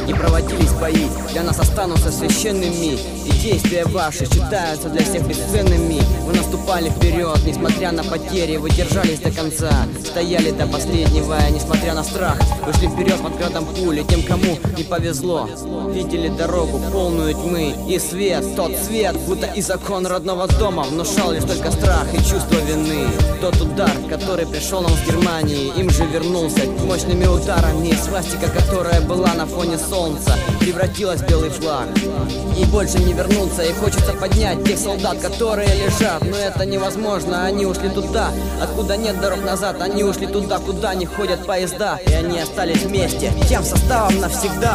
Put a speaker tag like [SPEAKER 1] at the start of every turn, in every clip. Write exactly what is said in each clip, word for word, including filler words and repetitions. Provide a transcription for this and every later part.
[SPEAKER 1] не проводились бои, для нас останутся священными, и действия ваши считаются для всех бесценными. Вы наступали вперед, несмотря на потери, вы держались до конца, стояли до последнего, и несмотря на страх, вышли вперед под градом пули. Тем, кому не повезло, видели дорогу полную тьмы и свет. Тот свет, будто и закон родного дома, внушал лишь только страх и чувство вины. Тот удар, который пришел нам с Германии, им же вернулся мощными ударами. Свастика, которая была на фоне солнца, превратилась в белый флаг и больше не вернуться. И хочется поднять тех солдат, которые лежат, но это невозможно. Они ушли туда, откуда нет дорог назад. Они ушли туда, куда не ходят поезда, и они остались вместе, тем составом навсегда.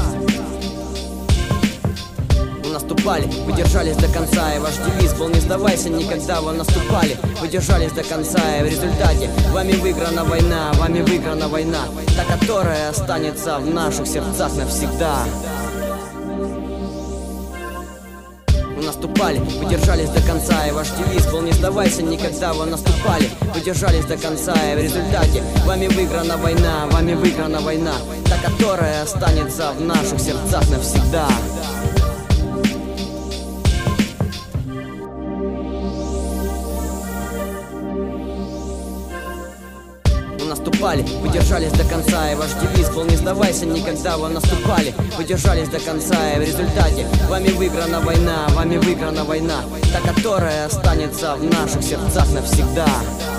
[SPEAKER 1] Вы наступали, вы держались до конца, и ваш девиз был: не сдавайся никогда. Вы наступали, вы держались до конца, и в результате вами выиграна война, вами выиграна война, та, которая останется в наших сердцах навсегда. Вы наступали, вы держались до конца, и ваш девиз был: не сдавайся никогда. Вы наступали, вы держались до конца, и в результате вами выиграна война, вами выиграна война, та, которая останется в наших сердцах навсегда. Вы наступали, вы держались до конца, и ваш девиз был: не сдавайся никогда. Вы наступали, вы держались до конца, и в результате вами выиграна война, вами выиграна война, та, которая останется в наших сердцах навсегда.